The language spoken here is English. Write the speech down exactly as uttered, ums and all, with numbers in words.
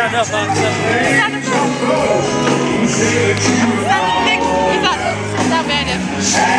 stand up, man. Stand up. Stand up. Is that, is that bad?